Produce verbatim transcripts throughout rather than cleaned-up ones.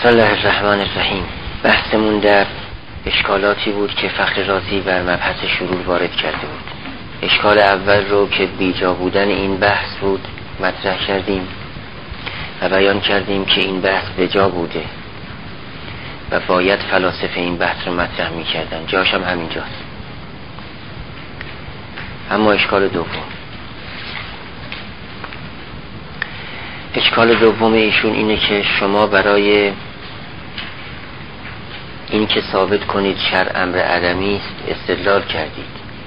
بسم الله الرحمن الرحیم. بحثمون در اشکالاتی بود که فخر رازی بر مبحث شرور وارد کرده بود. اشکال اول رو که بیجا بودن این بحث بود مطرح کردیم و بیان کردیم که این بحث بجا بوده و باید فلاسفه این بحث رو مطرح می کردن، جاش هم همینجاست. اما اشکال دوم اشکال دوم ایشون اینه که شما برای این که ثابت کنید شرع امر عدمی است استدلال کردید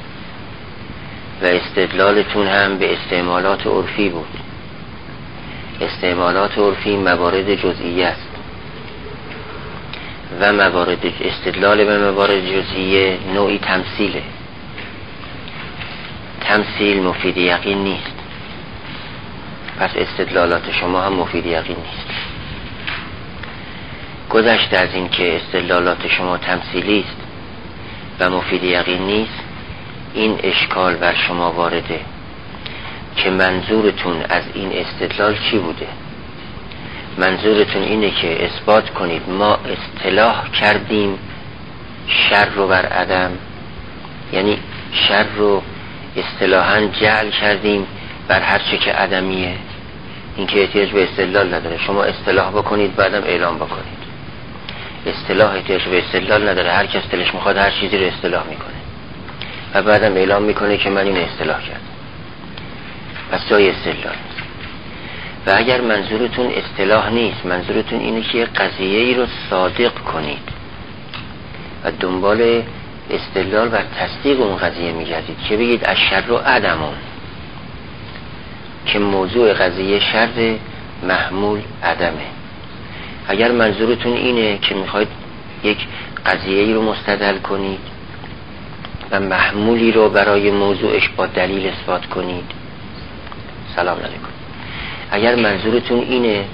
و استدلالتون هم به استعمالات عرفی بود. استعمالات عرفی موارد جزئیه است و موارد استدلال به موارد جزئیه نوعی تمثیله. تمثیل مفید یقین نیست، پس استدلالات شما هم مفید یقین نیست. گذشته از این که استدلالات شما تمثیلی است و مفید یقین نیست، این اشکال بر شما وارده که منظورتون از این استدلال چی بوده. منظورتون اینه که اثبات کنید ما اصطلاح کردیم شر رو بر عدم، یعنی شر رو اصطلاحاً جعل کردیم بر هر چه که عدمیه. این که احتیاج به استدلال نداره، شما اصطلاح بکنید بعدم اعلام بکنید. اصطلاح احتیاج به استدلال نداره، هر کس دلش میخواد هر چیزی رو اصطلاح میکنه و بعدم اعلام میکنه که من این اصطلاح کردم، پس جای استدلال نیست. و اگر منظورتون اصطلاح نیست، منظورتون اینه که قضیه ای رو صادق کنید و دنبال استدلال و تصدیق اون قضیه میگردید که بگید از شر و عدمون، که موضوع قضیه شر محمول عدمه. اگر منظورتون اینه که میخواید یک قضیه ای رو مستدل کنید و محمولی رو برای موضوعش با دلیل اثبات کنید، سلام علیکم. اگر منظورتون اینه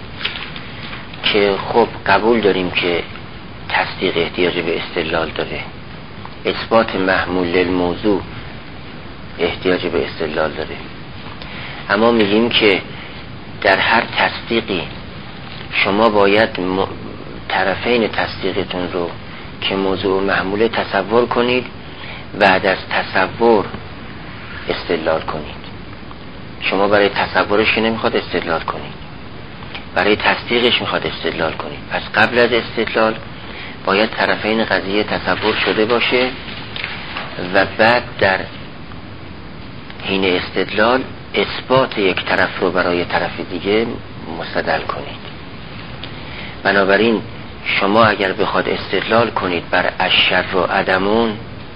که خب قبول داریم که تصدیق احتیاج به استدلال داره، اثبات محمول للموضوع احتیاج به استدلال داره، اما میگیم که در هر تصدیقی شما باید م... طرفین تصدیقتون رو که موضوع محمول تصور کنید، بعد از تصور استدلال کنید. شما برای تصورش که نمیخواد استدلال کنید، برای تصدیقش میخواد استدلال کنید. پس قبل از استدلال باید طرفین قضیه تصور شده باشه و بعد در حین استدلال اثبات یک طرف رو برای طرف دیگه مستدل کنید. بنابراین شما اگر بخواد استدلال کنید بر الشر و عدمون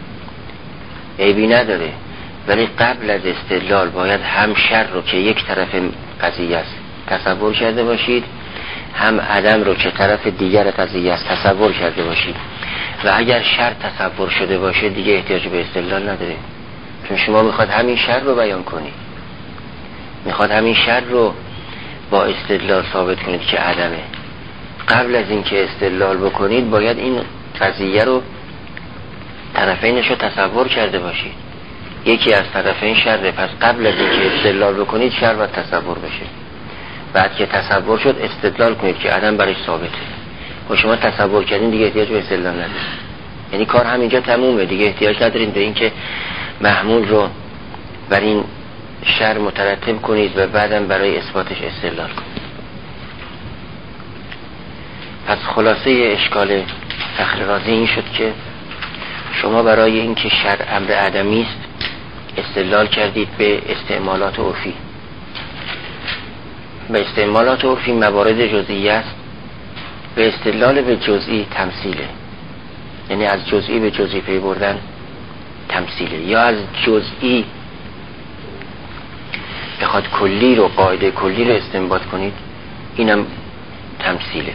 عیبی نداره، ولی قبل از استدلال باید هم شر رو که یک طرف قضیه است تصور کرده باشید، هم عدم رو که طرف دیگر قضیه است تصور کرده باشید. و اگر شر تصور شده باشه دیگه احتیاج به استدلال نداره، چون شما میخواد همین شر رو بیان کنید، میخواد همین شر رو با استدلال ثابت کنید که عدمه. قبل از اینکه استدلال بکنید باید این قضیه رو طرفینش رو تصور کرده باشید. یکی از طرفین شره، پس قبل از اینکه استدلال بکنید شر و تصور بشه. بعد که تصور شد استدلال کنید که عدم برای ثابته. و شما تصور کردین دیگه احتیاج به استدلال ندارید، یعنی کار همینجا تمومه، دیگه احتیاج ندارید به اینکه محمول رو بر این شر مترتب کنید و بعدم برای اثباتش استدلال کنید. پس خلاصه اشکال فخر رازی این شد که شما برای اینکه شرع امر عدمی است استدلال کردید به استعمالات عرفی. به استعمالات عرفی موارد جزئی است، به استدلال به جزئی تمثیله، یعنی از جزئی به جزئی پی بردن تمثیله، یا از جزئی بخواد کلی رو قاعده کلی رو استنباط کنید اینم تمثیله.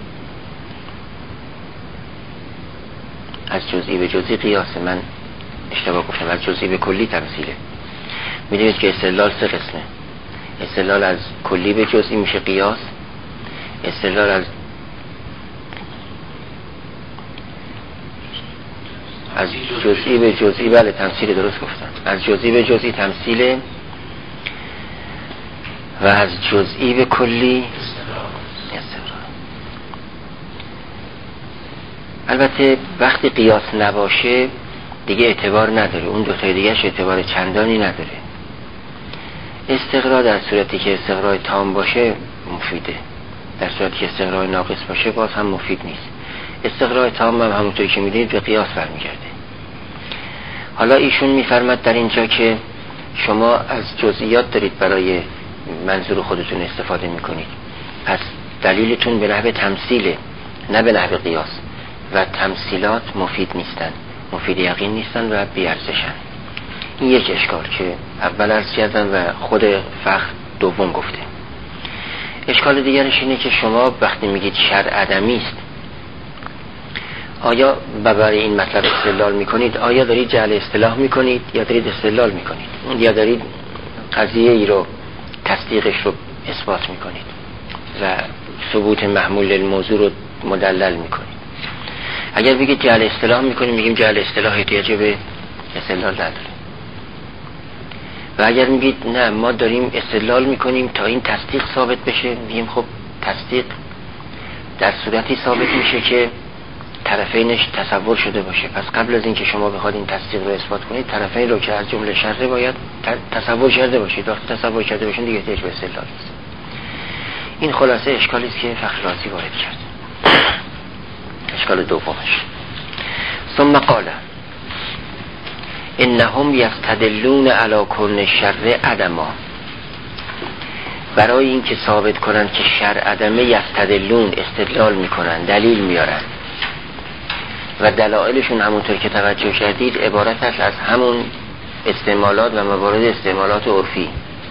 از جزئی به جزئی قیاسه، من اشتباه گفتم، از جزئی به کلی تمثیله. میدونید که استدلال سه قسمه. استدلال از کلی به جزئی میشه قیاس، استدلال از از جزئی به جزئی، بله تمثیل، درست گفتم، از جزئی به جزئی تمثیله و از جزئی به کلی البته وقتی قیاس نباشه دیگه اعتبار نداره، اون دوتای دیگهش اعتبار چندانی نداره. استقرا در صورتی که استقرای تام باشه مفیده، در صورتی که استقرای ناقص باشه باز هم مفید نیست. استقرای تام هم همونطوری که میدونید به قیاس برمیگرده. حالا ایشون میفرماد در اینجا که شما از جزئیات دارید برای منظور خودتون استفاده میکنید، پس دلیلتون به نحو تمثیله نه به نحو قیاس، و تمثیلات مفید نیستن، مفید یقین نیستن و بیارزشن. این یک اشکال که اول عرض کردم و خود فخر دوم گفته. اشکال دیگرش اینه که شما وقتی میگید شرع عدمی است، آیا برای این مطلب استدلال میکنید؟ آیا دارید جعل اصطلاح میکنید یا دارید استدلال میکنید؟ یا دارید قضیه ای رو تصدیقش رو اثبات میکنید و ثبوت محمول الموضوع رو مدلل میکنید؟ اگر بگید جعل اصطلاح میکنیم میگیم جعل اصطلاح احتیاج به استدلال نداره، و اگر میگید نه ما داریم استدلال میکنیم تا این تصدیق ثابت بشه، میگیم خب تصدیق در صورتی ثابت میشه که طرفینش تصور شده باشه، پس قبل از اینکه شما بخواید این تصدیق رو اثبات کنید طرفین رو که از جمله شرطه باید تصور کرده باشید. وقتی تصور کرده باشین دیگه احتیاج به استدلال نیست. این خلاصه اشکالی است که فخر رازی وارد کرد. اشکال دومش ثم قال انهم یستدلون علی کون شر عدما، برای اینکه ثابت کنن که شر عدمه یستدلون استدلال میکنن، دلیل میارن، و دلایلشون همونطور که توجه کردید عبارت است از همون استعمالات و موارد استعمالات عرفی.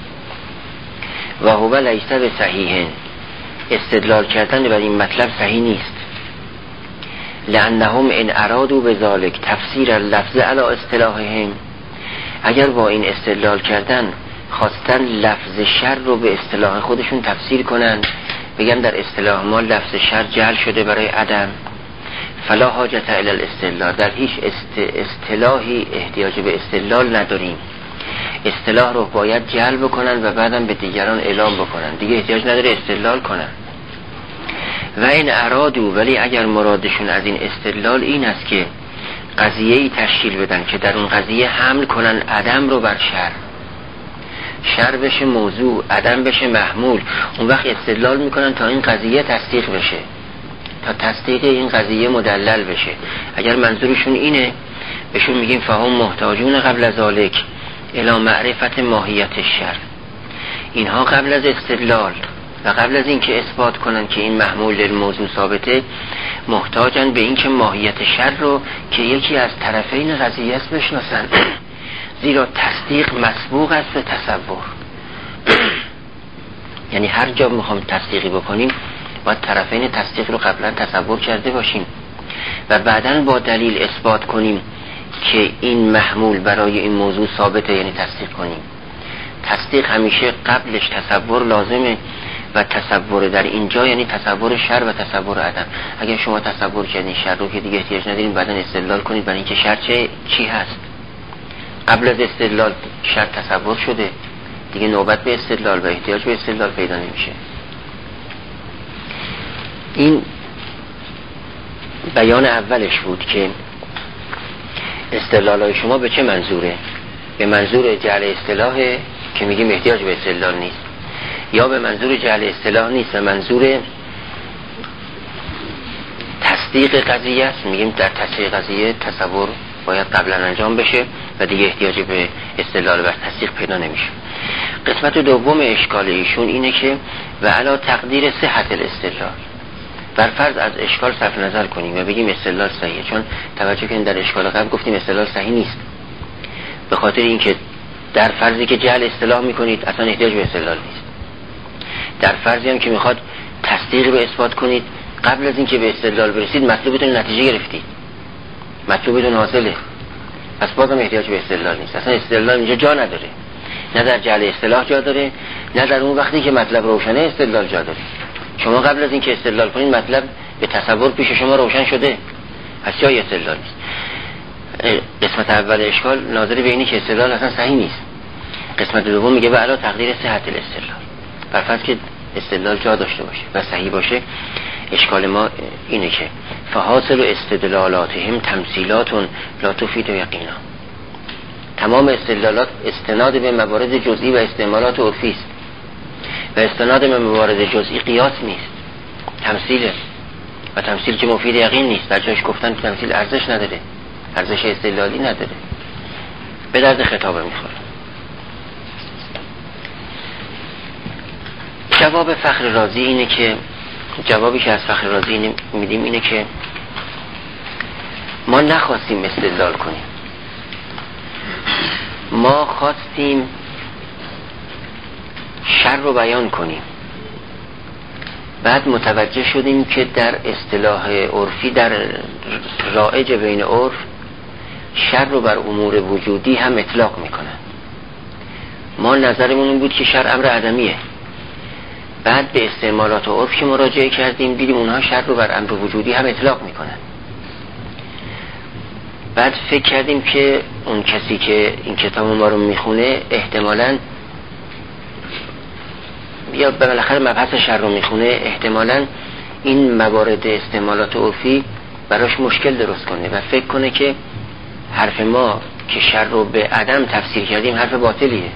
و هو لیس بصحیح، استدلال کردن بر این مطلب صحیح نیست. لانهم ان ارادوا بذلک تفسیر اللفظ علی اصطلاحهم، اگر با این استدلال کردن خواستن لفظ شر رو به اصطلاح خودشون تفسیر کنن، بگن در اصطلاح ما لفظ شر جعل شده برای عدم، فلا حاجت الی الاستدلال، در هیچ اصطلاحی احتیاج به استدلال نداریم، اصطلاح رو باید جلب کنن و بعدم به دیگران اعلام بکنن، دیگه احتیاج نداره استدلال کنن. و این ارادو، ولی اگر مرادشون از این استدلال این است که قضیه‌ای تشکیل بدن که در اون قضیه حمل کنن عدم رو بر شر، شر بشه موضوع، عدم بشه محمول، اون وقت استدلال میکنن تا این قضیه تصدیق بشه، تا تصدیق این قضیه مدلل بشه. اگر منظورشون اینه بهشون میگیم فهم محتاجون قبل از ذالک الی معرفت ماهیت شر، اینها قبل از استدلال و قبل از اینکه اثبات کنن که این محمول الموضوع ثابته محتاجن به اینکه ماهیت شر رو که یکی از طرفین قضیه است بشناسن، زیرا تصدیق مسبوق است به تصور. یعنی هر جا میخوام تصدیقی بکنیم باید طرفین تصدیق رو قبلا تصور کرده باشیم و بعداً با دلیل اثبات کنیم که این محمول برای این موضوع ثابته، یعنی تصدیق کنیم. تصدیق همیشه قبلش تصور لازمه و تصور در اینجا یعنی تصور شر و تصور عدم. اگر شما تصور کردین شر رو که دیگه احتیاج ندارین بعداً استدلال کنید برای اینکه شر چه چی هست. قبل از استدلال شر تصور شده، دیگه نوبت به استدلال و احتیاج به استدلال پیدا نمیشه. این بیان اولش بود که استدلالای شما به چه منظوره؟ به منظور جعل اصطلاحه که میگیم احتیاج به استدلال نیست، یا به منظور جعل اصطلاح نیست، به منظور تصدیق قضیه است، میگیم در تصدیق قضیه تصور باید قبلا انجام بشه و دیگه احتیاج به استدلال و تصدیق پیدا نمیشه. قسمت دوم اشکال ایشون اینه که و علا تقدیر صحت الاستدلال، بر فرض از اشکال صرف نظر کنیم و بگیم استدلال صحیحه، چون توجه کنید در اشکال قبل گفتیم استدلال صحیح نیست، به خاطر اینکه در فرضی که جعل اصطلاح میکنید اصلا احتیاج به استدلال نیست، در فرضی هم که میخواد تصدیق رو اثبات کنید قبل از اینکه به استدلال برسید مطلوبتون نتیجه گرفتید، مطلوبتون حاصله، پس بازم احتیاج به استدلال نیست. اصلا استدلال اینجا جا نداره، نه در جعل اصطلاح جا داره، نه در اون وقتی که مطلب روشنه استدلال جا داره. شما قبل از اینکه استدلال کنید مطلب به تصور پیش شما روشن شده، پس جای استدلال نیست. قسمت اول اشکال ناظر به اینه که استدلال اصلا صحیح نیست. قسمت دوم میگه به علا تقدیر صحت الاستدلال، بر فرض که استدلال جا داشته باشه و صحیح باشه. اشکال ما اینه که فحاصل استدلالاتهم تمثیلات لا تفید یقینا. تمام استدلالات استناد به موارد جزئی و استعمالات عرفی است و استناد به موارد جزئی قیاس نیست، تمثیله و تمثیل که مفید یقین نیست. در جایش گفتن تمثیل ارزش نداره، ارزش استدلالی نداره، به درد خطابه میخوره. جواب فخر رازی اینه که جوابی که از فخر رازی میدیم اینه که ما نخواستیم استدلال کنیم، ما خواستیم شر رو بیان کنیم. بعد متوجه شدیم که در اصطلاح عرفی، در رایج بین عرف، شر رو بر امور وجودی هم اطلاق میکنن. ما نظرمون این بود که شر امر عدمیه. بعد به استعمالات عرف که مراجعه کردیم دیدیم اونها شر رو بر امر وجودی هم اطلاق میکنن. بعد فکر کردیم که اون کسی که این کتاب ما رو میخونه احتمالاً یا بالاخره مبحث شر رو میخونه، احتمالاً این موارد استعمالات عرفی براش مشکل درست کنه و فکر کنه که حرف ما که شر رو به عدم تفسیر کردیم حرف باطلیه،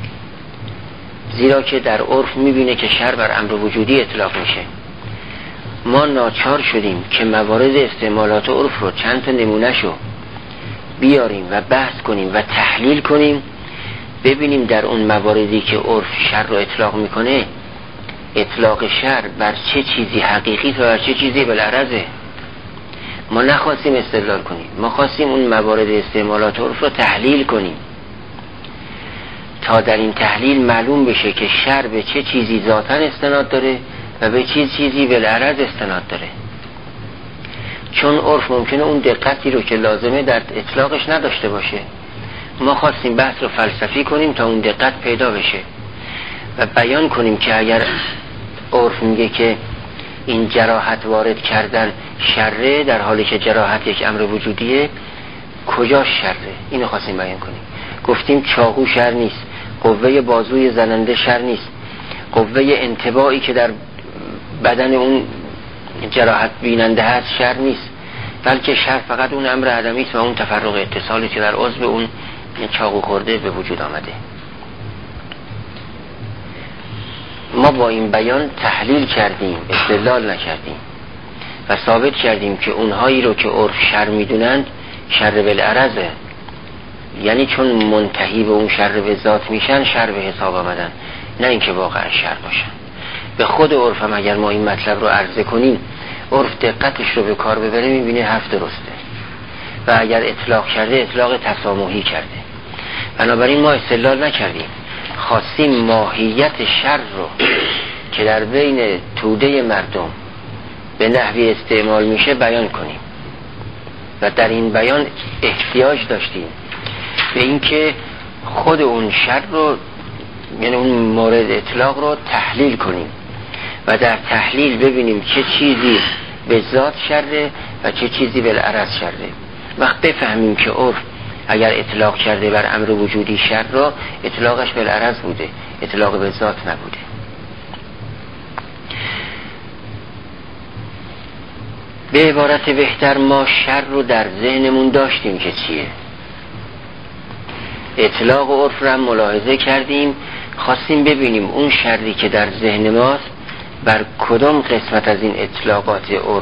زیرا که در عرف میبینه که شر بر امر وجودی اطلاق میشه. ما ناچار شدیم که موارد استعمالات عرف رو چند تا نمونهشو بیاریم و بحث کنیم و تحلیل کنیم، ببینیم در اون مواردی که عرف شر رو اطلاق میکنه اطلاق شر بر چه چیزی حقیقی و بر چه چیزی بالعرضه. ما نخواستیم استدلال کنیم، ما خواستیم اون موارد استعمالات عرف رو تحلیل کنیم تا در این تحلیل معلوم بشه که شر به چه چیزی ذاتاً استناد داره و به چه چیزی بالعرض استناد داره. چون عرف ممکنه اون دقتی رو که لازمه در اطلاقش نداشته باشه. ما خواستیم بحث رو فلسفی کنیم تا اون دقت پیدا بشه و بیان کنیم که اگر عرف میگه که این جراحت وارد کردن شره در حالی که جراحت یک امر وجودیه، کجا شره؟ اینو خواستیم بیان کنیم. گفتیم چاقو شر نیست، قوه بازوی زننده شر نیست، قوه انتباعی که در بدن اون جراحت بیننده هست شر نیست، بلکه شر فقط اون امر عدمی است و اون تفرق اتصالی که در عضو اون چاقو خورده به وجود آمده. ما با این بیان تحلیل کردیم، استدلال نکردیم و ثابت کردیم که اونهایی رو که عرف شر میدونند شر بالعرضه، یعنی چون منتهی به اون شر به ذات میشن شر به حساب آمدن، نه اینکه واقعا شر باشن. به خود عرف هم اگر ما این مطلب رو عرضه کنیم، عرف دقتش رو به کار ببره میبینه حرف درسته و اگر اطلاق کرده اطلاق تسامحی کرده. بنابراین ما استدلال نکردیم، خواستیم ماهیت شر رو که در بین توده مردم به نحوی استعمال میشه بیان کنیم و در این بیان احتیاج داشتیم به اینکه خود اون شر رو، یعنی اون مورد اطلاق رو تحلیل کنیم و در تحلیل ببینیم چه چیزی به ذات شره و چه چیزی بالعرض شره. وقت بفهمیم که عرف اگر اطلاق کرده بر امر وجودی شر را، اطلاقش بالعرض بوده، اطلاق به ذات نبوده. به عبارت بهتر ما شر رو در ذهنمون داشتیم که چیه، اطلاق و عرف را ملاحظه کردیم، خواستیم ببینیم اون شری که در ذهن ماست بر کدام قسمت از این اطلاقات عرف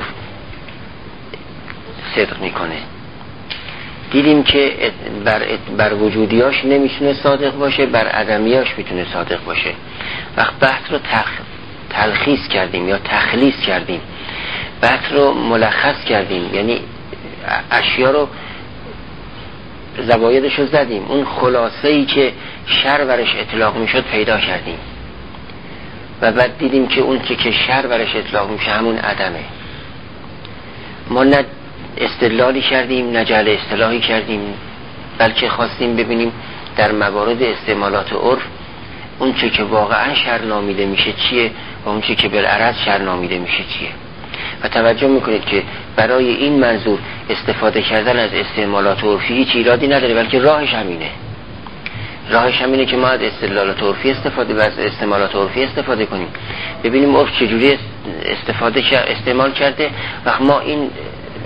صدق میکنه. دیدیم که بر, بر وجودیاش نمیتونه صادق باشه، بر عدمیاش میتونه صادق باشه. وقت بحث رو تخ... تلخیص کردیم یا تخلیص کردیم، بحث رو ملخص کردیم، یعنی اشیا رو زوایدش رو زدیم، اون خلاصه‌ای که شر برش اطلاق میشد پیدا کردیم و بعد دیدیم که اون که که شر برش اطلاق میشه همون عدمه. ما نه استدلالی کردیم نه جعل اصطلاحی کردیم، بلکه خواستیم ببینیم در موارد استعمالات عرف اون چه که واقعا شر نامیده میشه چیه و اون چه که بالعرض شر نامیده میشه چیه. و توجه میکنید که برای این منظور استفاده کردن از استعمالات عرفی هیچ ایرادی نداره، بلکه راهش همینه. راهش همینه که ما از استدلالات عرفی استفاده و از استعمالات عرفی استفاده کنیم، ببینیم عرف چجوری استفاده استعمال کرده و ما این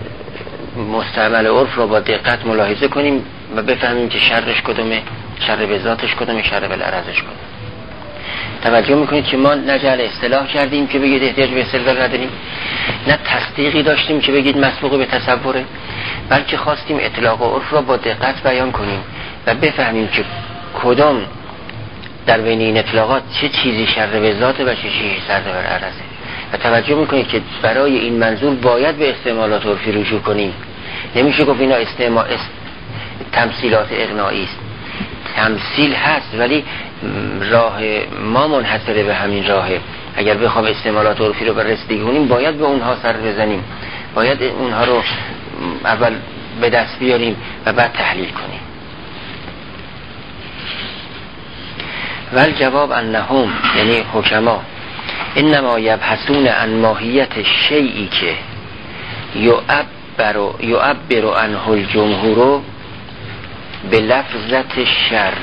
مستعمل عرف رو با دقت ملاحظه کنیم و بفهمیم که شرش کدومه، شر به ذاتش کدومه، شر به العرضش کدومه. توجه میکنید که ما نه جعل اصطلاح کردیم که بگید احتیاج به استدلال نداریم، نه تصدیقی داشتیم که بگید مسبوق به تصوره، بلکه خواستیم اطلاق و عرف را با دقت بیان کنیم و بفهمیم که کدام در بین این اطلاقات چه چیزی شر به ذاته و چه چیزی شر به العرضه. و توجه میکنید که برای این منظور باید به استعمالات عرفی رجوع کنیم. نمیشه گفت اینا استعمال است... تمثیلات اقناعی است. تمثیل هست ولی راه ما منحصره به همین راهه. اگر بخوام استعمالات عرفی رو بررسی کنیم باید به اونها سر بزنیم، باید اونها رو اول به دست بیاریم و بعد تحلیل کنیم. ول جواب انهم یعنی حکما انما یبحثون عن ماهیت شیئی که یعبر یعبر عنه الجمهور به لفظت شر.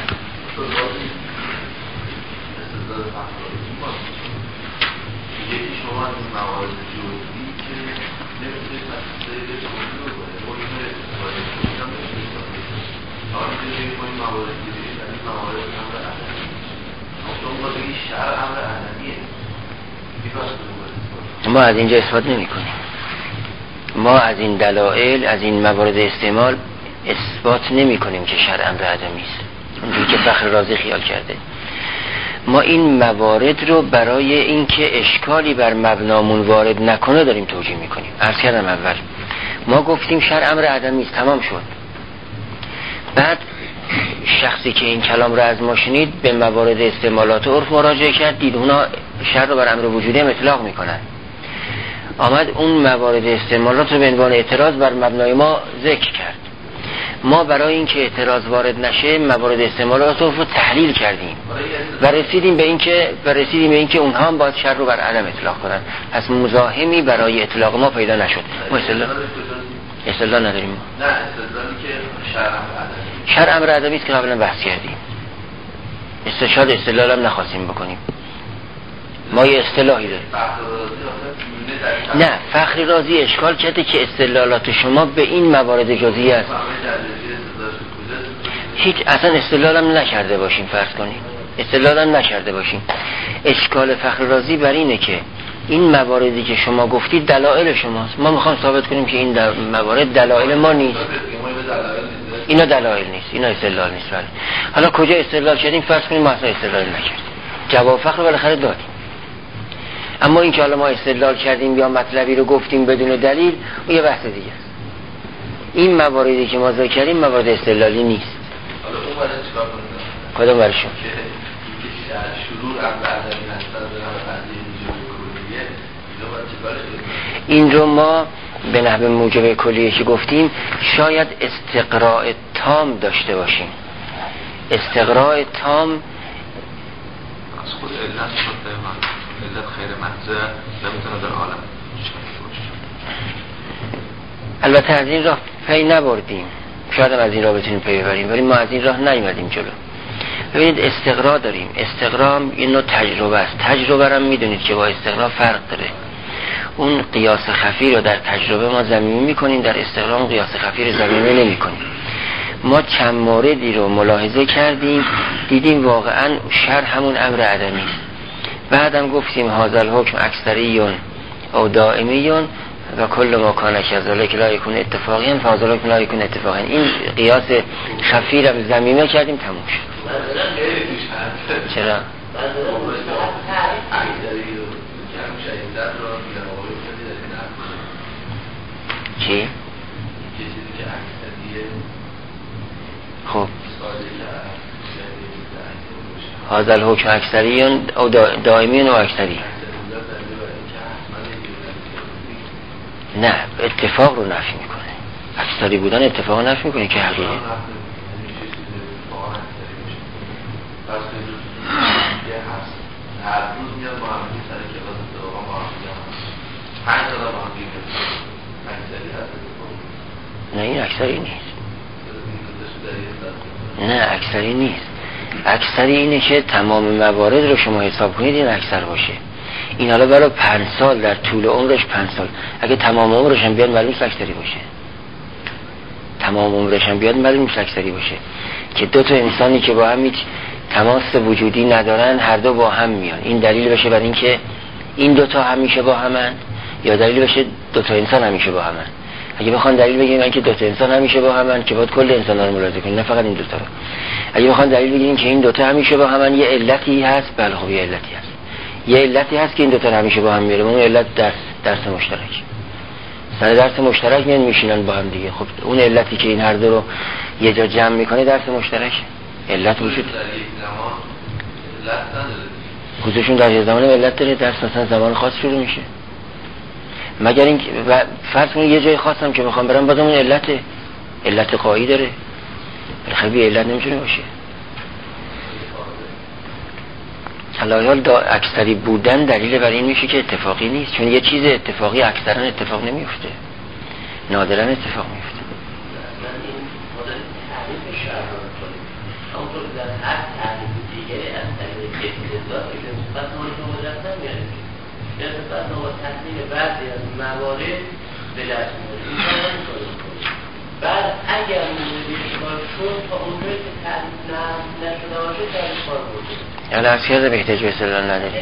ما از اینجا استفاده نمی کنیم. ما از این دلائل، از این موارد استعمال اثبات نمی کنیم که شرع امر عدمی است اونجوری که فخر رازی خیال کرده. ما این موارد رو برای اینکه اشکالی بر مبنامون وارد نکنه داریم توجیه می کنیم. عرض کردم اول ما گفتیم شرع امر عدمی است، تمام شد. بعد شخصی که این کلام رو از ما شنید به موارد استعمالات عرف مراجعه کرد، دید اونا شرع رو بر امر وجودی هم اطلاق میکنن. آمد اون موارد استعمالات رو به عنوان اعتراض بر مبنای ما ذکر کرد. ما برای اینکه اعتراض وارد نشه موارد استعمالات عرف رو تحلیل کردیم و رسیدیم به اینکه و رسیدیم به اینکه اونها هم باید شرع رو بر عدم اطلاق کنن. پس مزاحمی برای اطلاق ما پیدا نشد. ما استدلال استدلال نداریم. نه استدلالی که شرع امر عدمی شرع امر عدمی است که قبلا بحث کردیم. استشهاد استدلال هم نخواستیم بکنیم. ما یه اصطلاحی داریم. نه فخری رازی اشکال کرده که استدلالات شما به این موارد جزئی است. هیچ اصلا استدلال هم نکرده باشیم، فرض کنیم استدلال هم نکرده باشیم. اشکال فخری رازی بر اینه که این مواردی که شما گفتید دلایل شماست. ما میخوام ثابت کنیم که این موارد دلایل ما نیست. اینا دلایل نیست، اینا استدلال نیست. ولی حالا کجا استدلال کردیم؟ فرض کنیم ما اصلا استدلال نکردیم، جواب فخر بالاخره دادیم. اما این که حالا ما استدلال کردیم یا مطلبی رو گفتیم بدون دلیل اون یه بحث دیگه است. این مواردی که ما ذکر کردیم موارد استدلالی نیست. حالا اون برای چیکار کنیم؟ کدوم برشون؟ که شروع امر عدمی هستن به نحو قضیه موجب کلیه، اینو باید چیکارش کنیم؟ این رو ما به نحو موجب کلیه که گفتیم شاید استقراء تام داشته باشیم. استقراء تام از خود علت شده من علت خیر محضر نمیتونه در عالم البته از این راه پی نبردیم، شاید هم از این راه بتونیم پی ببریم، ولی ما از این راه نیومدیم جلو. ببینید استقراء داریم. استقراء یه نوع تجربه است. تجربه هم میدونید که با استقراء فرق داره. اون قیاس خفی رو در تجربه ما ضمیمی میکنیم، در استقراء اون قیاس خفی رو ضمیمی نمیکنیم. ما چند موردی رو ملاحظه کردیم دیدیم واقعا شر همون امر عدمی است. بعدم گفتیم هذا الحکم اکثریون او دائمیون و کل ما کان کذالک لا یکون اتفاقیا فهذا الحکم لا یکون اتفاقیا. این قیاس خفی رو ضمیمه کردیم، تموم شد. چرا؟ چی؟ خب هذا الحکم اکثریون او دائمیون و اکثری. نه اتفاق رو نفی میکنه. اکثری بودن اتفاق نفی میکنه که حقیقه. هر روز میاد با همگی سر کلاس اتفاقا با همگی هم پنج سالا با همگی اکثری هست. نه این اکثری نیست. نه اکثری نیست. اکثری اینه که تمام موارد رو شما حساب کنید این اکثر باشه. این حالا برای پنج سال در طول عمرش پنج سال اگه تمام عمرش هم بیان معلوم اکثری باشه. تمام عمرش هم بیاد معلوم نیست اکثری باشه که دو تا انسانی که با هم هیچ تماس وجودی ندارن هر دو با هم میان. این دلیل بشه بر این که این دو تا همیشه با همن، یا دلیل بشه دو تا انسان همیشه با همن. اگه بخوان دلیل بگیرن که دو تا انسان همیشه با همن که باید کل انسان‌ها رو ملاحظه کنین، نه فقط این دو تا رو. اگه بخوان دلیل بگیرن که این دو تا همیشه با همن، یه علتی هست. بله خب یه علتی هست. یه علتی هست که این دو تا همیشه با هم میره. اون علت درس درس مشترک. سر درس مشترک میان میشینن با هم دیگه. خب اون علتی که این هر دو رو یه جا جمع میکنه درس مشترک. علت وجود خودشون در یه زمان علت داره. درس مثلا زمان خاص شروع میشه. مگر این فرض کنید یه جای خاصم که میخوام برم بازم اون علت علت قایی داره. خیلی علت نمیتونه باشه. حالا دا اکثری بودن دلیل بر این میشه که اتفاقی نیست، چون یه چیز اتفاقی اکثرا اتفاق نمیفته، نادرا اتفاق میفته. بعد اگر موردی اشکال شد تا اونجایی که تعریف نشده باشه تعریف کار بوده یعنی از کرده به احتیاج به استدلال نداریم.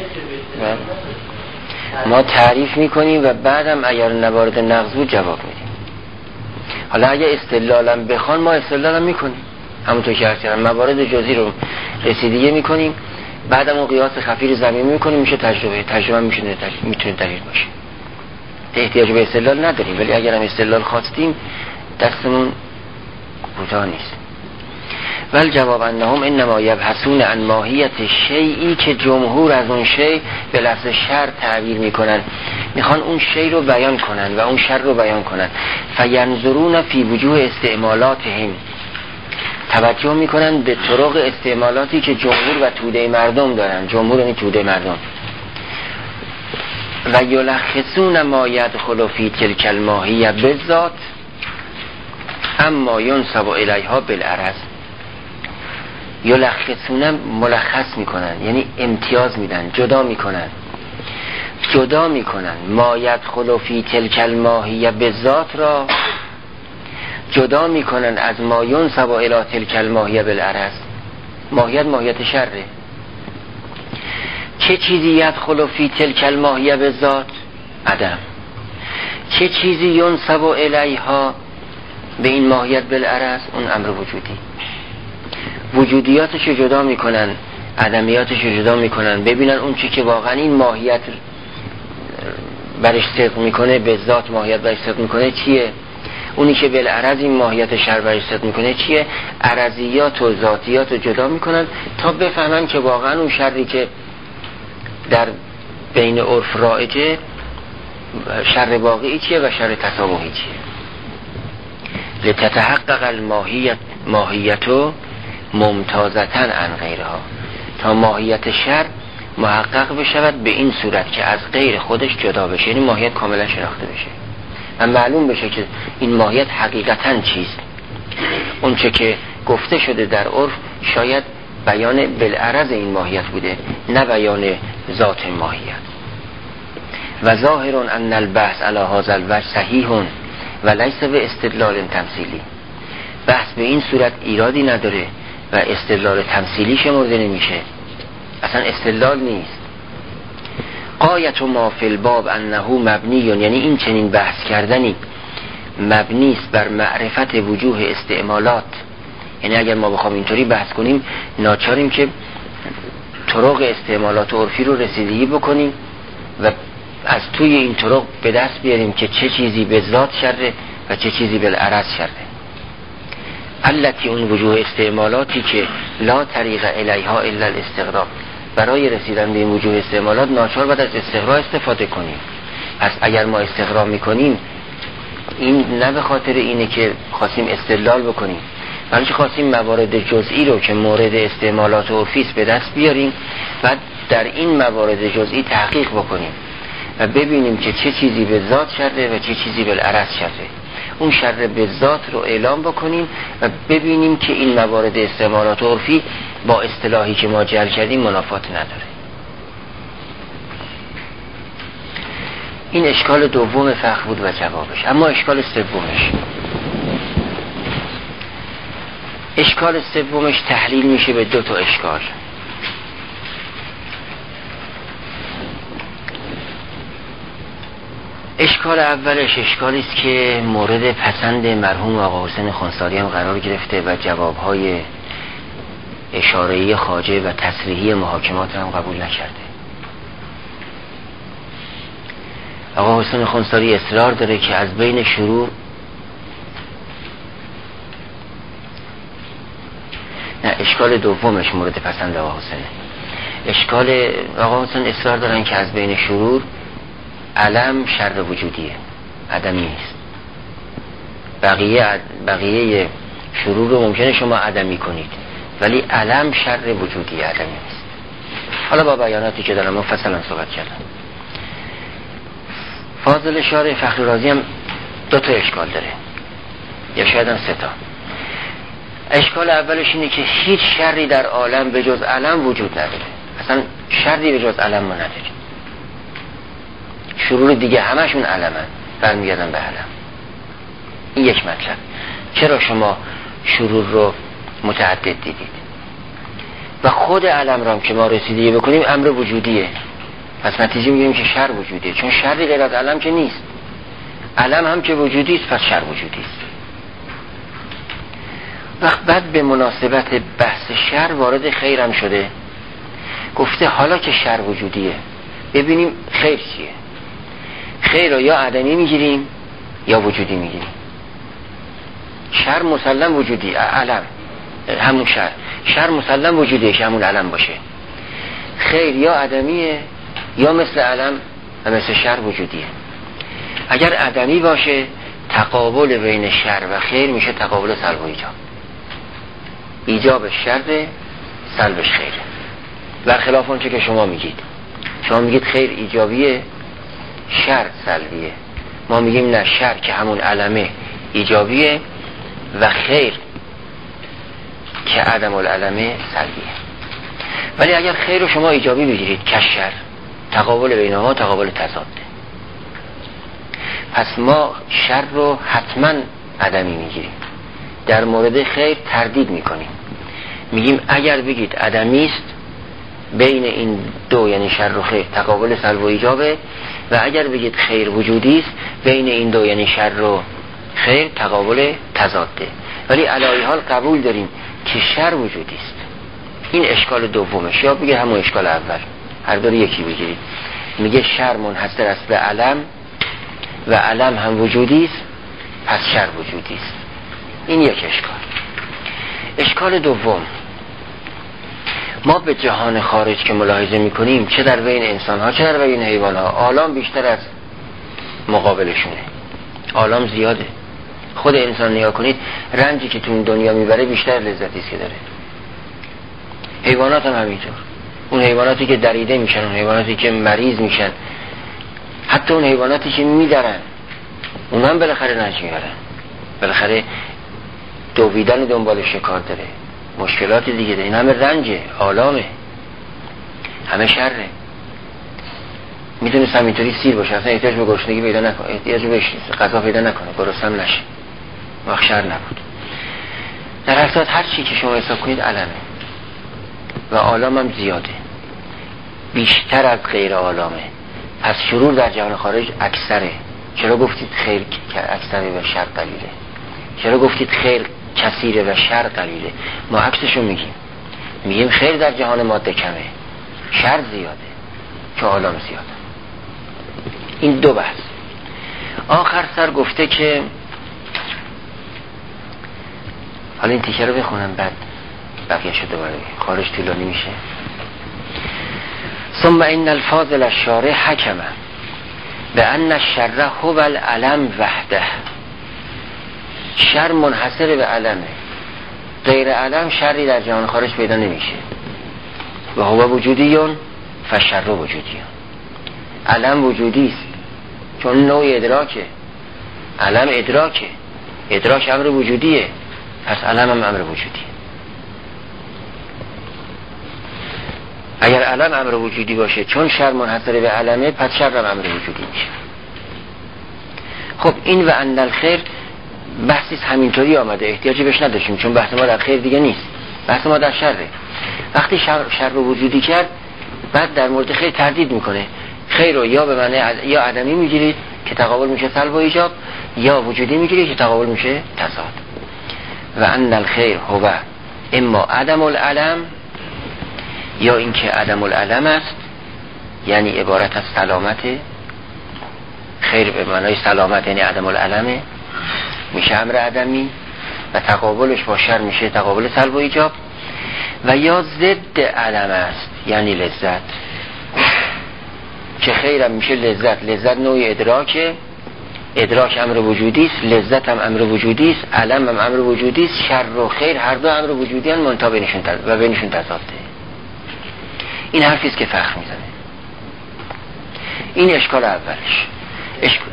ما تعریف میکنیم و بعدم اگر نوارد نقض بود جواب میدیم. حالا اگر استدلالم بخوان ما استدلالم میکنیم، همونطور که عرض کردم موارد جزئی رو رسیدگی میکنیم، بعدم اون قیاس خفی رو زمین میکنیم، میشه تجربه. تجربه میتونه میتونه دلیل باشه. احتیاج به استدلال نداریم، ولی اگر هم استدلال خواستیم دستمون کوتاه نیست. ول جواب انهم انما یبحثون عن ماهیت شیئی که جمهور از اون شی به لفظ شر تعبیر میکنن، میخوان اون شی رو بیان کنن و اون شر رو بیان کنن. فینظرون فی وجوه استعمالاتهم، توجه میکنن به طرق استعمالاتی که جمهور و توده مردم دارن. جمهور یعنی توده مردم. و یلخصون ما یدخل فی تلک الماهیه بالذات اما ینسب الیها بالعرض. یلخصون ملخص میکنن یعنی امتیاز میدن، جدا میکنن جدا میکنن ما یدخل فی تلک الماهیه بالذات را جدا میکنن از ما ینسب الی تلک الماهیه بالعرض. ماهیت ماهیت شره. چه چیزی یدخل فی تلک الماهیه بالذات؟ عدم. چه چیزی ینسب الیها به این ماهیت بالعرض؟ اون امر وجودی. وجودیاتش رو جدا میکنن، عدمیاتش رو جدا میکنن، ببینن اون چی که واقعا این ماهیت برش صدق میکنه، به ذات ماهیت برش صدق میکنه چیه، اونی که بالعرض این ماهیت شر برش صدق میکنه چیه. عرضیات و ذاتیات رو جدا میکنن تا بفهمن که واقعا اون شری که در بین عرف رایجه شر واقعی چیه و شر تسامحی چیه. لتتحقق الماهیت ماهیتو ممتازتن عن غیرها، تا ماهیت شر محقق بشود به این صورت که از غیر خودش جدا بشه، یعنی ماهیت کاملا شناخته بشه و معلوم بشه که این ماهیت حقیقتا چیست. اون چه که گفته شده در عرف شاید بیان بالعرض این ماهیت بوده، نه بیان ذات ماهیت. و ظاهر ان البحث علی هذا الوجه صحیح و لیس به استدلال تمثیلی. بحث به این صورت ایرادی نداره و استدلال تمثیلی شمرده نمیشه، اصلا استدلال نیست. غایت ما فی الباب انه مبنی، یعنی این چنین بحث کردنی مبنی است بر معرفت وجوه استعمالات. یعنی اگر ما بخوام اینطوری بحث کنیم ناچاریم که طرق استعمالات عرفی رو رسیدگی بکنیم و از توی این طرق به دست بیاریم که چه چیزی به ذات شره و چه چیزی بالعرض شره. التی اون وجوه استعمالاتی که لا طریق الیها الا الاستغراق، برای رسیدن به این وجوه استعمالات ناچار باید از استغراق استفاده کنیم. پس اگر ما استغراق میکنیم این نه به خاطر اینه که خواستیم استدلال بکنیم، بلکه خواستیم موارد جزئی رو که مورد استعمالات عرفی است به دست بیاریم و در این موارد جزئی تحقیق بکنیم و ببینیم که چه چیزی به ذات شره و چه چیزی بالعرض شره. اون شر به ذات رو اعلام بکنیم و ببینیم که این موارد استعمالات عرفی با اصطلاحی که ما جعل کردیم منافات نداره. این اشکال دوم فقه بود و جوابش. اما اشکال سومش اشکال سومش تحلیل میشه به دو تا اشکال. اشکال اولش اشکالی است که مورد پسند مرحوم آقا حسین خونساری هم قرار گرفته و جوابهای اشاره‌ای خواجه و تصریحی محاکمات هم قبول نکرده. آقا حسین خونساری اصرار داره که از بین شرور نه اشکال دومش مورد پسند آقا حسینه. اشکال آقا حسین اصرار دارن که از بین شرور علم شر وجودیه، عدمی نیست. بقیه بقیه شرور رو ممکنه شما عدمی کنید ولی علم شر وجودیه، عدمی نیست. حالا با بیاناتی که دارم مفصلا صحبت کردم. فاضل شارع فخر رازی هم دو تا اشکال داره یا شاید هم سه تا. اشکال اولش اینه که هیچ شری در عالم به جز علم وجود نداره، اصلا شری به جز علم ما نداره. شرور دیگه همشون علمن، برمیگردن به علم. این یک مطلب. چرا شما شرور رو متعدد دیدید و خود علم رو هم که ما رسیدگی بکنیم امر وجودیه، پس نتیجه میگیریم که شر وجودیه، چون شری غیر از علم که نیست. علم هم که وجودی است پس شر وجودی است. وقت بعد به مناسبت بحث شر وارد خیر هم شده، گفته حالا که شر وجودیه ببینیم خیر چیه. خیر رو یا عدمی میگیریم یا وجودی میگیریم. شر مسلم وجودی، علم همون شر شر مسلم وجودیه که همون علم باشه. خیر یا عدمیه یا مثل علم و مثل شر وجودیه. اگر عدمی باشه تقابل بین شر و خیر میشه تقابل سلب و ایجاب. ایجاب شر، سلبش خیره. برخلاف اون چه که شما میگید. شما میگید خیر ایجابیه، شر سلبیه. ما میگیم نه، شر که همون علمه ایجابیه و خیر که عدم العلمه سلبیه. ولی اگر خیر رو شما ایجابی بگیرید که شر، تقابل بینها تقابل تضاده. پس ما شر رو حتما عدمی میگیریم، در مورد خیر تردید میکنیم، میگیم اگر بگید عدمی است بین این دو یعنی شر و خیر تقابل سلب و ایجابه، و اگر بگید خیر وجودی است بین این دو یعنی شر و خیر تقابل تضاده. ولی علی حال قبول داریم که شر وجودی است. این اشکال دومش، یا بگه همون اشکال اول، هر دو یکی بگیرید. میگه شر منحصر است به علم و علم هم وجودی است پس شر وجودی است. این یک اشکال. اشکال دوم، ما به جهان خارج که ملاحظه میکنیم چه در بین انسان ها چه در بین حیوان ها، عالم بیشتر از مقابلشونه، عالم زیاده. خود انسان نگاه کنید، رنجی که تو این دنیا میبره بیشتر لذتی است که داره. حیوانات هم همینطور. اون حیواناتی که دریده میشن، اون حیواناتی که مریض میشن، حتی اون حیواناتی که میدرن اون هم بالاخره رنج میبرن، بالاخره دویدن دنبال شکار داره، مشکلات دیگه داره. این همه رنجه، آلامه، همه شره. میتونست همینطوری سیر باشه، اصلا احتیاج به گرسنگی پیدا نکنه، احتیاج به غذا پیدا نکنه، گرسنه نشه، وقت شر نبود. در حقیقت هر چی که شما حساب کنید علمه و عالم هم زیاده، بیشتر از غیر عالمه. پس شرور در جهان خارج اکثره. چرا گفتید خیر که اکثره و شر قلیله؟ چرا گفتید خیر کثیره و شر قلیله؟ ما عکسشو میگیم، میگیم خیر در جهان ماده کمه، شر زیاده که عالم زیاده. این دو بحث. آخر سر گفته که حالا این تیکه رو بخونم بعد بقیه شده دوباره خارج طولانی میشه. ثم این الفاضل الشارع حکمه به ان الشر هو العلم وحده. شر منحصر به علمه، غیر علم شری در جهان خارج پیدا نمیشه. و هو وجودیون فشر وجودیون. علم وجودی است چون نوع ادراکه، علم ادراکه، ادراک امر وجودیه، پس علم هم امر وجودیه. اگر علم امر وجودی باشه چون شر منحصر به علمه پس شر هم امر وجودی میشه. خب این و ان الخیر بحثی همینطوری آمده، احتیاجی بهش نداشتیم، چون بحث ما در خیر دیگه نیست، بحث ما در شره. وقتی شر, شر رو وجودی کرد، بعد در مورد خیر تردید میکنه. خیر رو یا به معنی یا عدمی میگیرید که تقابل میشه سلب و ایجاب، یا وجودی میگیرید که تقابل میشه تضاد. و ان الخیر هو اما عدم العلم، یا اینکه عدم العلم است، یعنی عبارت از سلامت. خیر به معنای سلامت یعنی عدم العلمه، میشه امر عدمی، و تقابلش با شر میشه تقابل سلب و ایجاب. و یا ضد علم است، یعنی لذت، که خیرم میشه لذت. لذت نوع ادراکه، ادراک امر وجودی است، لذت هم امر وجودی است، علم هم امر وجودی است. شر و خیر هر دو امر وجودی ان، منتها بینشون تضاد و بینشون تضاده. این حرفی است که فخر میزنه. این اشکال اولش. اشکال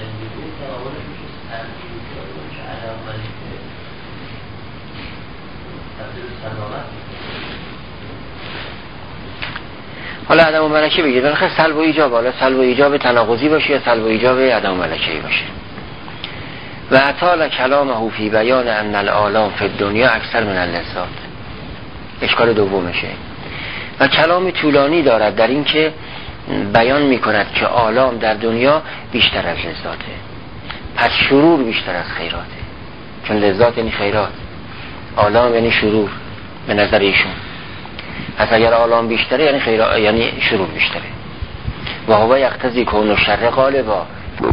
حالا عدم و ملکه بگید، بالاخره سلب و ایجاب، حالا سلب و ایجاب تناقضی باشه یا سلب و ایجاب عدم و ملکه‌ای باشه. و اطال کلامه فی بیان ان الآلام فی الدنیا اکثر من اللذات. اشکال دومشه. و کلام طولانی دارد در این که بیان میکند که آلام در دنیا بیشتر از لذاته، پس شرور بیشتر از خیراته، چون لذات یعنی خیرات، آلام یعنی شرور به نظر ایشون. پس اگر آلام بیشتره یعنی خیرات، یعنی شرور بیشتره. و هو یقتضی کون الشر غالبا.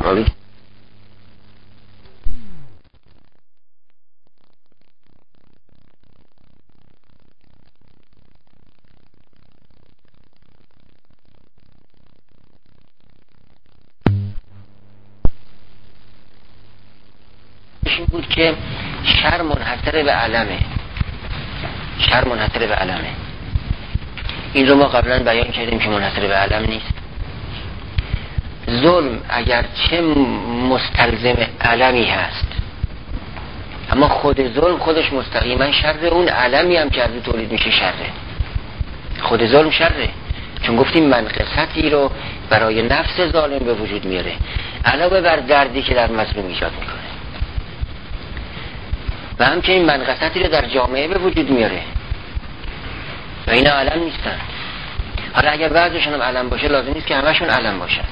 این بود که شر منحصر به علمه، شر منحصر به علمه. این رو ما قبلا بیان کردیم که منحصر به علم نیست. ظلم اگر چه مستلزم علمی هست، اما خود ظلم خودش مستقیما شره، اون علمی هم که از اون تولید میشه شره. خود ظلم شره، چون گفتیم منقصتی رو برای نفس ظالم به وجود میاره، علاوه بر دردی که در مظلوم ایجاد میکنه، و همچنین منقصتی رو در جامعه به وجود میاره، و اینا علم نیستن. حالا اگر بعضشون هم علم باشه، لازم نیست که همشون علم باشن.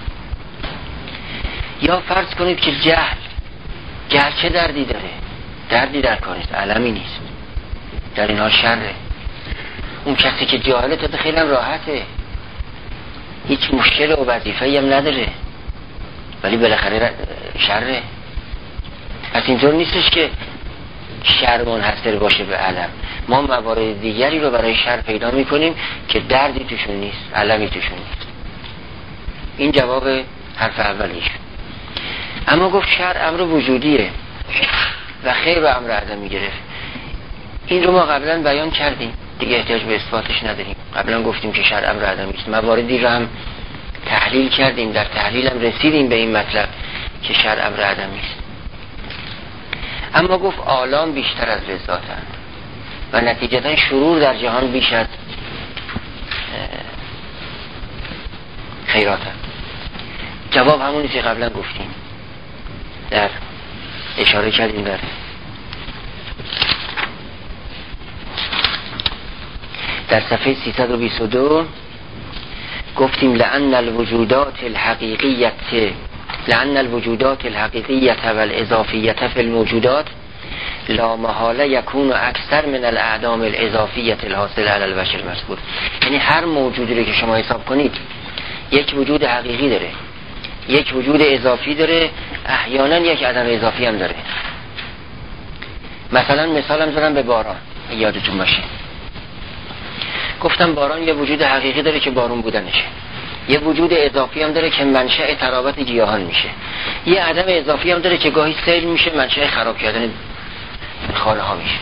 یا فرض کنید که جهل، جهل چه دردی داره؟ دردی در کار نیست، علمی نیست، در این حال شره. اون کسی که جاهله تا خیلی هم راحته، هیچ مشکل و وظیفه‌ای هم نداره، ولی بالاخره شره. پس اینطور نیستش که شر منحصر باشه به علم. ما موارد دیگری رو برای شر پیدا میکنیم که دردی توشون نیست، علمی توشون نیست. این جواب حرف اولیش. اما گفت شر امر وجودیه و خیر رو امر عدمی گرفت. این رو ما قبلا بیان کردیم، دیگه احتیاج به اثباتش نداریم. قبلا گفتیم که شر امر عدمی است، مواردی رو هم تحلیل کردیم، در تحلیل هم رسیدیم به این مطلب که شر امر عدمی است. اما گفت آلام بیشتر از لذاتند و نتیجتا شرور در جهان بیش از خیراتند. جواب همونی که قبلا گفتیم، در اشاره کردیم در در صفحه سیصد و بیست و دو گفتیم لأن الوجودات الحقیقیت لأن الوجودات الحقیقیت والاضافیت فی الموجودات لا محاله یکون اکثر من الاعدام الاضافیت الحاصل علی البشر المذکور. یعنی هر موجودی رو که شما حساب کنید یک وجود حقیقی داره، یک وجود اضافی داره، احیانا یک عدم اضافی هم داره. مثلا مثالم زدم به باران، یادتون باشه گفتم باران یه وجود حقیقی داره که بارون بودنشه، یه وجود اضافی هم داره که منشأ ترابط گیاهان میشه، یه عدم اضافی هم داره که گاهی سیل میشه، منشأ خراب کردن خانه ها میشه.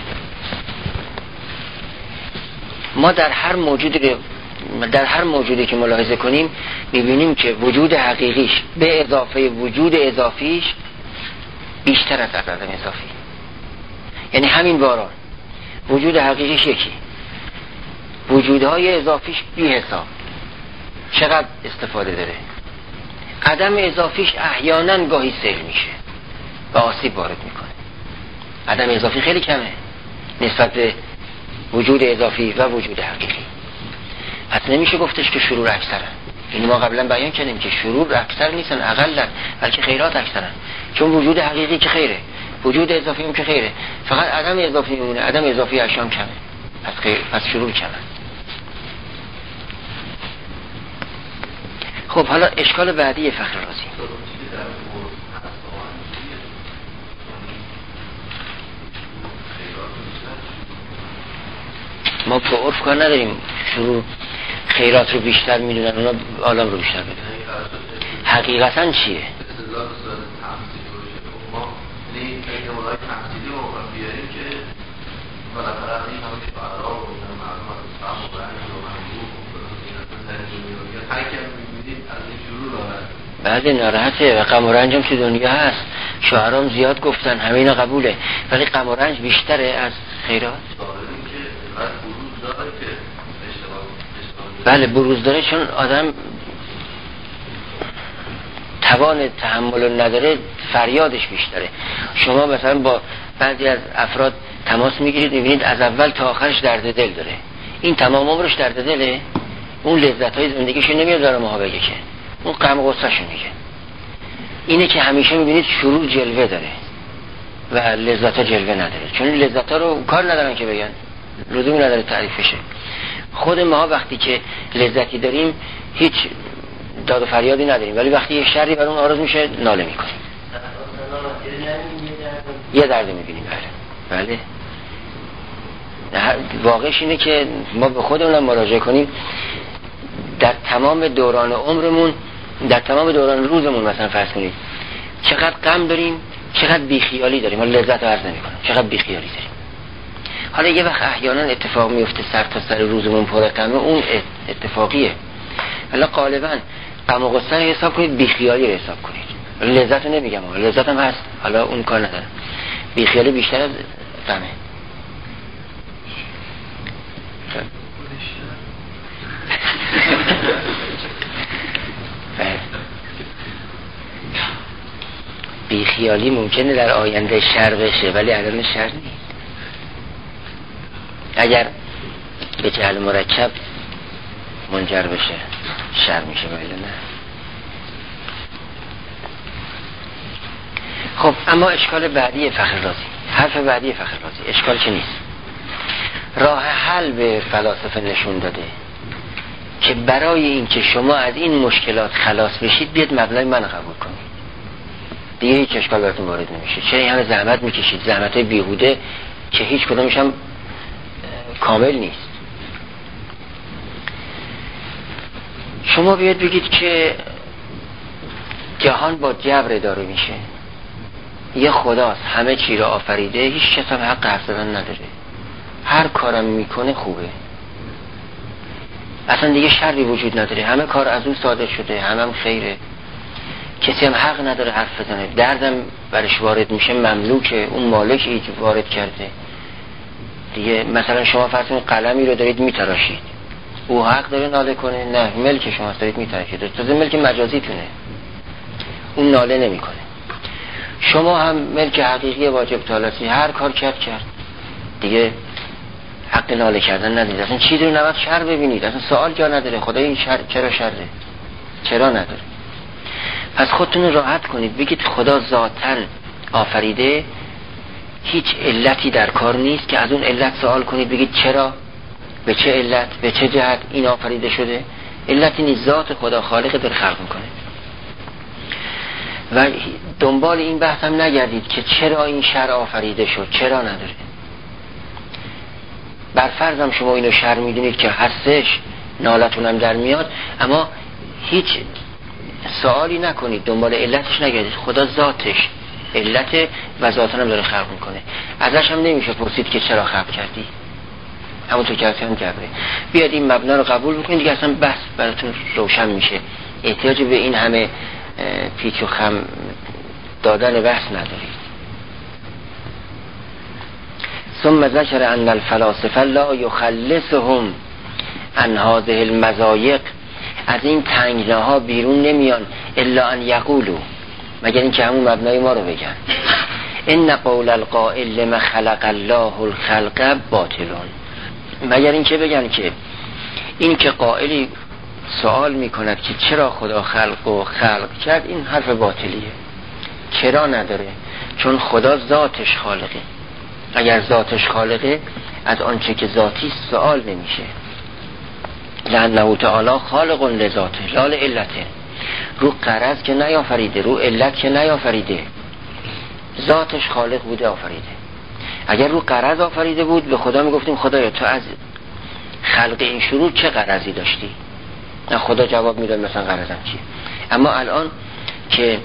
ما در هر موجودی در هر موجودی که ملاحظه کنیم میبینیم که وجود حقیقیش به اضافه وجود اضافیش بیشتر از عدم اضافی. یعنی همین باران وجود حقیقیش یکی، وجودهای اضافیش بی حساب، چقدر استفاده داره. عدم اضافیش احیانا گاهی سیل میشه و آسیب وارد میکنه. عدم اضافی خیلی کمه نسبت به وجود اضافی و وجود حقیقی. پس نمیشه گفتش که شرور اکثرن. این ما قبلا بیان کردیم که شرور اکثر نیستن، اقلن، بلکه خیرات اکثرن. چون وجود حقیقی که خیره، وجود اضافی هم که خیره، فقط عدم اضافی میمونه. عدم اضافی اشیام کمه، پس خیر، پس شرور کمه. خب حالا اشکال بعدی فخر رازی. ما با عرف کار نداریم، شروع خیرات رو بیشتر میدونن، اونا عالم رو بیشتر بدونن. حقیقتا چیه؟ بعد ناراحته و غم و رنجم تو دنیا هست، شاعرام زیاد گفتن، همه اینا قبوله، ولی غم و رنج بیشتره از خیرات. بله بروز داره، چون آدم توان تحمل نداره، فریادش بیشتره. شما مثلا با بعضی از افراد تماس میگیرید، میبینید از اول تا آخرش درد دل داره. این تمام عمرش درد دله، اون لذت‌های زندگیشو نمیاد داره ماها بگه، که اون غم و غصه‌شو میگه. اینه که همیشه میبینید شروع جلوه داره و لذت‌ها جلوه نداره، چون لذت‌ها رو کار ندارن که بگن، لزومی نداره تعریفشه. خود ما وقتی که لذتی داریم هیچ داد و فریادی نداریم، ولی وقتی یه شری بر اون آرز میشه ناله میکنیم، یه درد میبینیم. بله بله واقعش اینه که ما به خودمون مراجعه کنیم. در تمام دوران عمرمون، در تمام دوران روزمون مثلا فرض کنید چقدر غم داریم، چقدر بیخیالی داریم، حالا لذت رو عرض نمی‌کنم، چقدر بیخیالی داریم. حالا یه وقت احیانا اتفاق میفته سر تا سر روزمون پر غمه، اون اتفاقیه. حالا غالبا غم و غصه رو حساب کنید، بیخیالی رو حساب کنید. لذت رو نمیگم، لذت هم هست، حالا اون کار ندارم. بیخیالی بیشتر از غمه. بیخیالی ممکنه در آینده شر بشه، ولی الان شر نیست. اگر به جهل مرکب منجر بشه شر میشه، ولی نه. خب اما اشکال بعدی فخر رازی، حرف بعدی فخر رازی، اشکال چه نیست، راه حل به فلاسفه نشون داده که برای این که شما از این مشکلات خلاص بشید بیاد مبلغ من قبول کنید، دیگه هیچ اشکال براتون وارد نمیشه. چرا این همه زحمت میکشید، زحمتای بیهوده که هیچ کدومش هم کامل نیست. شما بیاد بگید که جهان با جبر اداره میشه، یه خداست همه چی رو آفریده، هیچ کس هم حق حرف زدن نداره، هر کارم میکنه خوبه، اصلا دیگه شری وجود نداره، همه کار از اون صادر شده، همه هم خیره، کسی هم حق نداره حرف بزنه، دردم برش وارد میشه مملوکه، اون مالک ایج وارد کرده دیگه. مثلا شما فرض کنید قلمی رو دارید میتراشید، او حق داره ناله کنه؟ نه، ملک شماست، دارید میتراشید، تازه ملک مجازی تونه، اون ناله نمیکنه. شما هم ملک حقیقی واجب طالسی، هر کار کرد کرد دیگه حق ناله کردن ندید، اصلا چیزی رو نباید شر ببینید، اصلا سوال جا نداره خدای این شر چرا شره، چرا نداره. پس خودتون رو راحت کنید، بگید خدا ذاتاً آفریده، هیچ علتی در کار نیست که از اون علت سوال کنید، بگید چرا، به چه علت، به چه جهت این آفریده شده. علتی نیست، ذات خدا خالق در خلق میکنه. و دنبال این بحث هم نگردید که چرا این شر آفریده شد، چرا نداره. بر فرضم شما اینو شر میدونید که هستش، نالتونم در میاد، اما هیچ سوالی نکنید، دنبال علتش نگردید. خدا ذاتش علت و ذاتن هم داره خلق میکنه، ازش هم نمیشه پرسید که چرا خلق کردی، همونطور که هم جبره. بیاد این مبنا رو قبول بکنید دیگه، اصلا بحث براتون روشن میشه، احتیاج به این همه پیچ و خم دادن بحث ندارید. ثم ذکر ان الفلاسفه لا یخلصهم عن هذه المضایق، از این تنگناها بیرون نمیان الا ان یقولوا، مگر این که همون مبنای ما رو بگن، ان قول القائل لما خلق الله الخلق باطلون، مگر این که بگن که این که قائلی سوال میکند که چرا خدا خلق و خلق کرد، این حرف باطلیه. چرا نداره؟ چون خدا ذاتش خالقه. اگر ذاتش خالقه از آنچه که ذاتی سوال نمیشه. لأنه تعالی خالق لذاته لا لعلته. رو غرض که نیافریده، رو علت که نیافریده، ذاتش خالق بوده آفریده. اگر رو غرض آفریده بود به خدا میگفتیم خدایا تو از خلق این شروع چه غرضی داشتی؟ نه، خدا جواب میداد مثلا غرضم چیه. اما الان که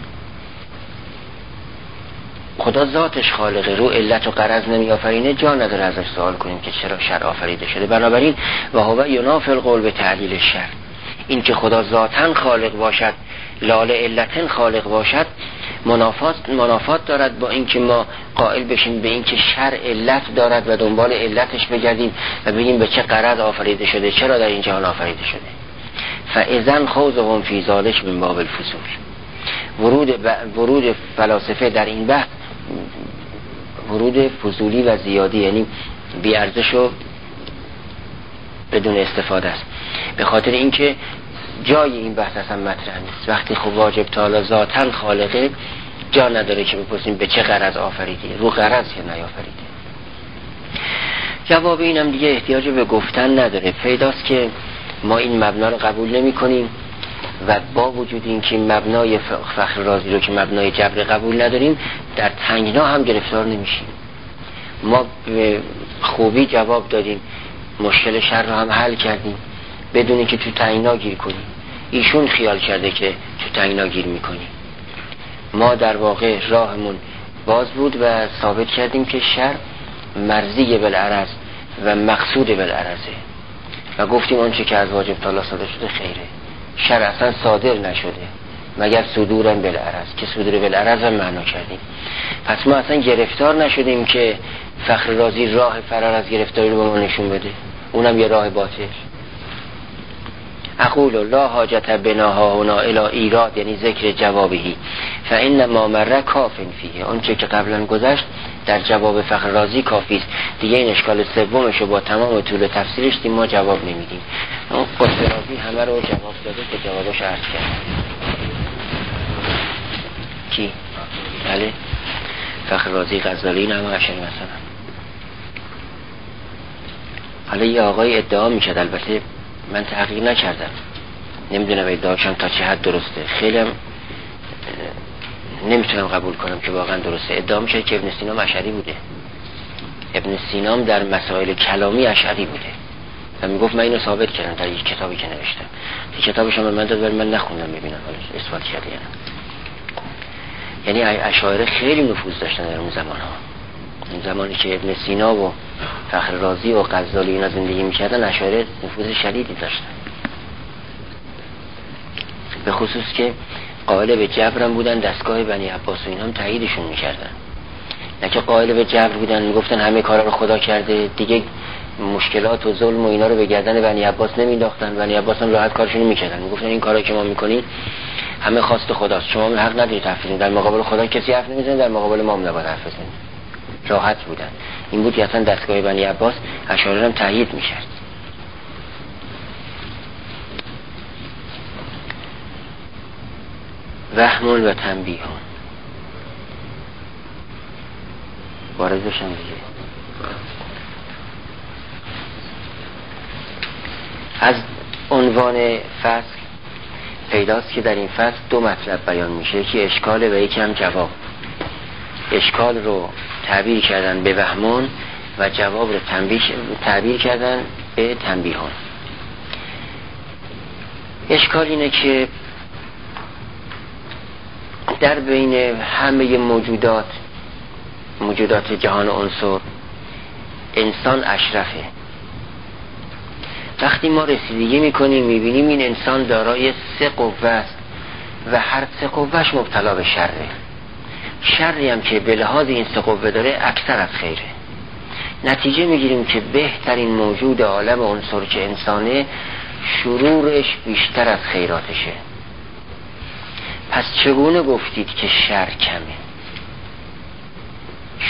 خدا ذاتش خالقه، رو علت و غرض نمی آفرینه، جا نداره ازش سوال کنیم که چرا شر آفریده شده. بنابراین و هو ینافی القول به تعلیل شر، این که خدا ذاتن خالق باشد لال علتن خالق باشد منافات منافات دارد با این که ما قائل بشیم به این که شر علت دارد و دنبال علتش بگردیم و بگیم به چه غرض آفریده شده، چرا در این جهان آفریده شده. فاذن خوضهم فی ذلک من باب الفضول. ورود ب... ورود فلاسفه در این بحث ورود فضولی و زیادی، یعنی بی ارزش و بدون استفاده است، به خاطر اینکه جای این بحث اصلا مطرح نیست. وقتی خب واجب تعالی ذاتن خالقه، جا نداره که بپرسیم به چه غرض آفریدی، رو غرض که نیافریده. جواب اینم دیگه احتیاج به گفتن نداره. پیداست که ما این مبنا رو قبول نمی کنیم و با وجود این که مبنای فخر رازی رو که مبنای جبر قبول نداریم، در تنگنا هم گرفتار نمیشیم. ما به خوبی جواب دادیم، مشکل شر رو هم حل کردیم بدون اینکه تو تنگنا گیر کنیم. ایشون خیال کرده که تو تنگنا گیر میکنیم. ما در واقع راهمون باز بود و ثابت کردیم که شر مرضی بالعرض و مقصود بالعرضه و گفتیم آنچه که از واجب تعالی صادر شده خیره. شر اصلا صادر نشده مگر صدورن بالعرض، که صدور بالعرض هم معنا کردیم. پس ما اصلا گرفتار نشدیم که فخر رازی راه فرار از گرفتاری رو به ما نشون بده، اونم یه راه باطل. اقول لا حاجت بناها هنا الی ایراد، یعنی ذکر جوابهی، فانما مر کاف فیه، آنچه که قبلا گذشت در جواب فخر رازی کافی است. دیگه این اشکال سومش رو با تمام طول تفسیرش دیم ما جواب نمیدیم. اون قصه رازی همه رو جواب داده که جوابش عرض کرد. کی؟ بله فخر رازی غزالی نمه عشر مثلا. حالا یه آقای ادعا میکرد، البته من تحقیق نکردم، نمیدونم ادعاشم تا چه حد درسته، خیلی هم نمیتونم قبول کنم که واقعا درسته. ادعا میشه که ابن سینا اشعری بوده. ابن سینا در مسائل کلامی اشعری بوده و میگفت من اینو ثابت کردم در یک کتابی که نوشتم. این کتابش هم من داد ولی من نخوندم ببینم حالا اثبات کرده یعنی. یعنی اشاعره خیلی نفوذ داشتن در اون زمان ها. این زمانی که ابن سینا و فخر رازی و غزالی اینا زندگی میکردن، اشاعره نفوذ شدیدی داشتن، به خصوص که قائل به جبرم بودن. دستگاه بنی عباس و اینا هم تاییدشون میکردن، نه که قائل به جبر بودن میگفتن همه کارا رو خدا کرده، دیگه مشکلات و ظلم و اینا رو به گردن بنی عباس نمینداختن. بنی عباس هم راحت کارشون میکردن، میگفتن این کارا که ما میکنیم همه خواست خداست، شما حق ندارید حرف بزنید، در مقابل خدا کسی حرف نمیزنه، در مقابل ما هم نباید حرف بزنید. راحت بودن. این بود که اصلا دستگاه بنی عباس اشعاری هم تایید میکرد. وهمون و تنبیهون وارد بشن دیگه. از عنوان فصل پیداست که در این فصل دو مطلب بیان میشه، یکی اشکال و یکی هم جواب. اشکال رو تعبیر کردن به وهمون و جواب رو تعبیر کردن به تنبیهون. اشکال اینه که در بین همه موجودات موجودات جهان عنصر انسان اشرفه. وقتی ما رسیدگی میکنیم میبینیم این انسان دارای سه قوه است و هر سه قوهش مبتلا به شره. شری هم که به لحاظ این سه قوه داره اکثر از خیره. نتیجه میگیریم که بهترین موجود عالم عنصر که انسانه، شرورش بیشتر از خیراتشه. پس چگونه گفتید که شر کمه؟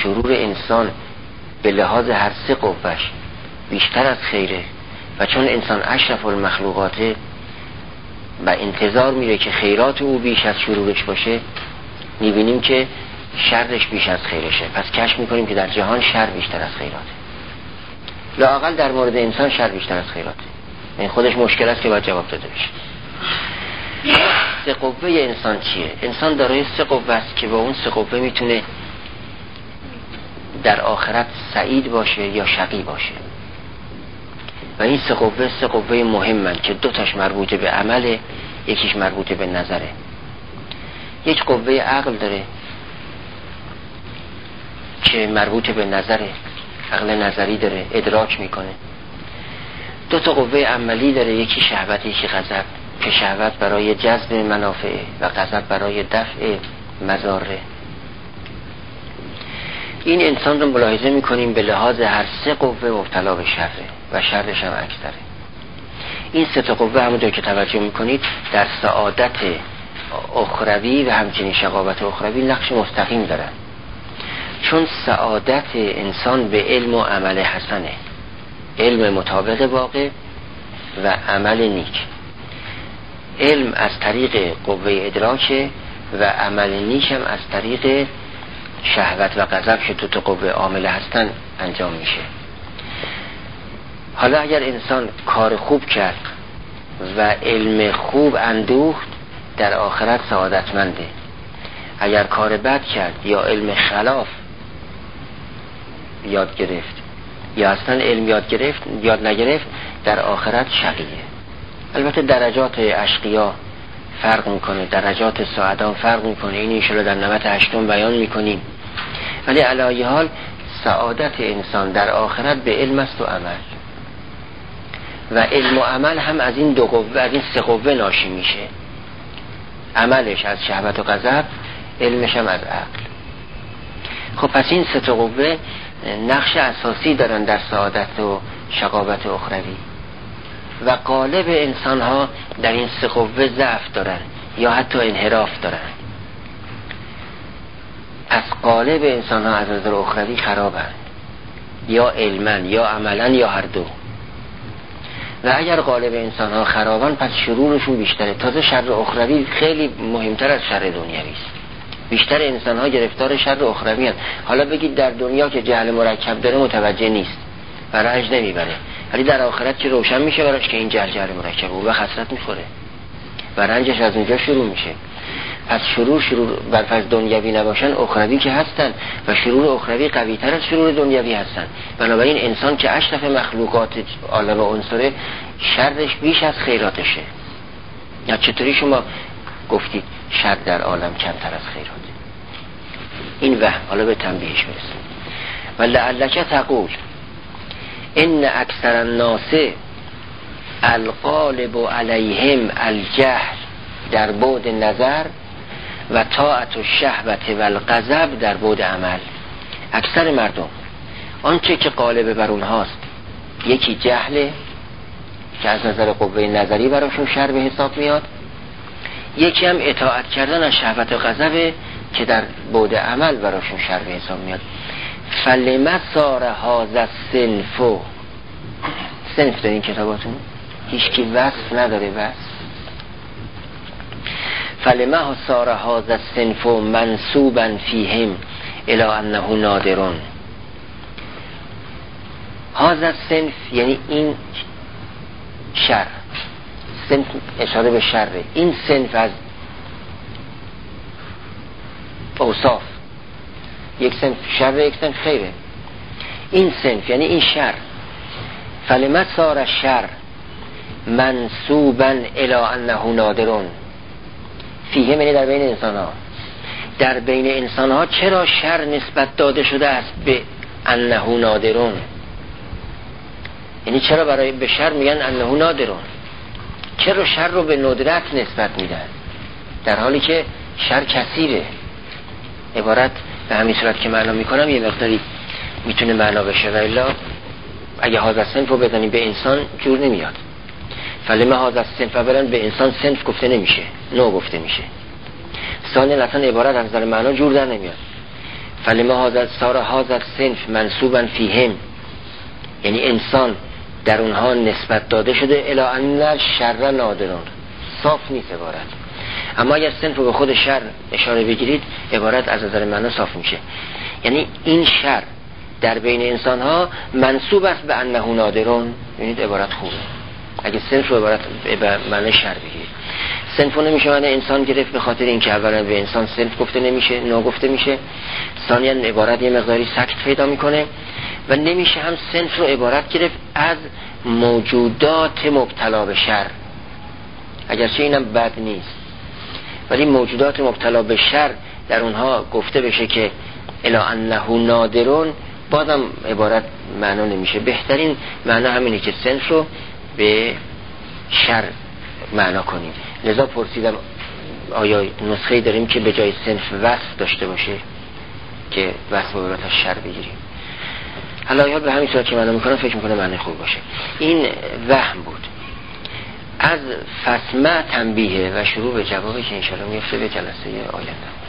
شرور انسان به لحاظ هر سه قوهش بیشتر از خیره و چون انسان اشرف المخلوقاته و انتظار میره که خیرات او بیش از شرورش باشه، میبینیم که شرش بیش از خیرشه. پس کشف میکنیم که در جهان شر بیشتر از خیراته، لااقل در مورد انسان شر بیشتر از خیراته. این خودش مشکل است که باید جواب داده بشه. سه قوه انسان چیه؟ انسان دارای سه قوه است که با اون سه قوه میتونه در آخرت سعید باشه یا شقی باشه. و این سه قوه سه قوه مهمن که دو تاش مربوطه به عمله، یکیش مربوطه به نظره. یک قوه عقل داره که مربوطه به نظره، عقل نظری داره، ادراک میکنه. دو تا قوه عملی داره، یکی شهوت یکی غضب، که شهوت برای جذب منافع و غضب برای دفع مضاره. این انسان رو ملاحظه میکنیم به لحاظ هر سه قوه مبتلا به شره و شرش هم اکثره. این سه تا قوه همونطور که توجه میکنید در سعادت اخروی و همچنین شقاوت اخروی نقش مستقیم دارن، چون سعادت انسان به علم و عمل حسنه، علم مطابق واقع و عمل نیک. علم از طریق قوه ادراکه و عمل نیک هم از طریق شهوت و غضب که دو تا قوه عامله هستن انجام میشه. حالا اگر انسان کار خوب کرد و علم خوب اندوخت، در آخرت سعادتمنده. اگر کار بد کرد یا علم خلاف یاد گرفت یا اصلا علم یاد گرفت یاد نگرفت، در آخرت شقیه. البته درجات اشقیا فرق میکنه، درجات سعدا فرق میکنه، این انشاءالله در نمط هشتم بیان میکنیم. ولی علی ای حال سعادت انسان در آخرت به علم است و عمل، و علم و عمل هم از این دو قوه، از این سه قوه ناشی میشه. عملش از شهوت و غضب، علمش هم از عقل. خب پس این سه تا قوه نقش اساسی دارن در سعادت و شقاوت اخروی، و غالب انسان ها در این سه قوه ضعف دارن یا حتی انحراف دارن. از غالب انسان ها از نظر اخروی خرابن، یا علمن یا عملن یا هر دو. و اگر غالب انسان ها خرابن، پس شرورشون بیشتره. تازه شر اخروی خیلی مهمتر از شر دنیوی است. بیشتر انسان ها گرفتار شر اخروی هستند. حالا بگید در دنیا که جهل مرکب داره متوجه نیست و رنج نمیبره، ولی در آخرت که روشن میشه براش که این جهل جهل مرکب و خسارت میخوره و رنجش از اونجا شروع میشه. پس شرور شرور برفرض دنیوی نباشن، اخروی که هستن، و شرور اخروی قوی تر از شرور دنیوی هستن. بنابراین انسان که اشرف مخلوقات عالم و عنصره، شرش بیش از خیراتشه. یا چطوری شما گفتید شر در عالم کمتر از خیراته؟ این وهم. حالا به تنبیهش برسیم. و لعلک تقول ان اکثر الناس الغالب علیهم الجهل در بعد نظر و طاعت و شهوت و الغضب در بعد عمل. اکثر مردم آنچه که غالب بر اونهاست، یکی جهله که از نظر قوه نظری براشون شر به حساب میاد، یکی هم اطاعت کردن از شهوت و غضب که در بعد عمل براشون شر به حساب میاد. فلما صار هذا الصنف، صنف دارین کتاباتون؟ هیچ کی وصف نداره. وصف فلما صار هذا الصنف منسوبا فیهم الی انه نادرون. هذا الصنف یعنی این شر، صنف اشاره به شره. این صنف از اوصاف، یک صنف شر یک صنف خیره. این صنف یعنی این شر. فلما صار الشر منسوبا الی انه نادرون فیه، یعنی در بین انسان ها. در بین انسان ها چرا شر نسبت داده شده است به انه نادرون؟ یعنی چرا برای به شر میگن انه نادرون؟ چرا شر رو به ندرت نسبت میدن در حالی که شر کثیره؟ عبارت به همین صورت که معنا میکنم یه مقداری میتونه معنا بشه، و الا اگه هذا صنف رو بزنیم به انسان جور نمیاد. فلما هذا صنف برن به انسان صنف گفته نمیشه، نوع گفته میشه. ثانیا اصلا عبارت از نظر معنا جور در نمیاد. فلما هذا سار هذا صنف منصوبا فیهم، یعنی انسان در اونها نسبت داده شده الی ان شر نادرون، صاف نیست عبارت. اما اگر صنف رو به خود شر اشاره بگیرید عبارت از نظر معنا صاف میشه. یعنی این شر در بین انسان ها منصوب است به انه نادرون. ببینید عبارت خوبه. اگه صنف رو عبارت به معنی شر بگیرید، صنف رو نمیشه معنی انسان گرفت به خاطر اینکه اولا به انسان صنف گفته نمیشه، ناگفته میشه. ثانیا عبارت یه مقداری سکت پیدا میکنه و نمیشه هم صنف رو عبارت گرفت از موجودات مبتلا به شر، اگرچه اینم بد نیست، ولی موجودات مبتلا به شر در اونها گفته بشه که الی انه نادرون، بازم عبارت معنا نمیشه. بهترین معنا همینه که صنف رو به شر معنا کنیم. لذا پرسیدم آیا نسخه‌ای داریم که به جای صنف وصف داشته باشه که وصف عبارت از شر بگیریم. حالا یا به همین صورت که معنا میکنم فکر میکنم معنی خوب باشه. این وهم بود. از فسمع تنبیه و شروع به جوابی که انشاءالله میفته به جلسه آینده.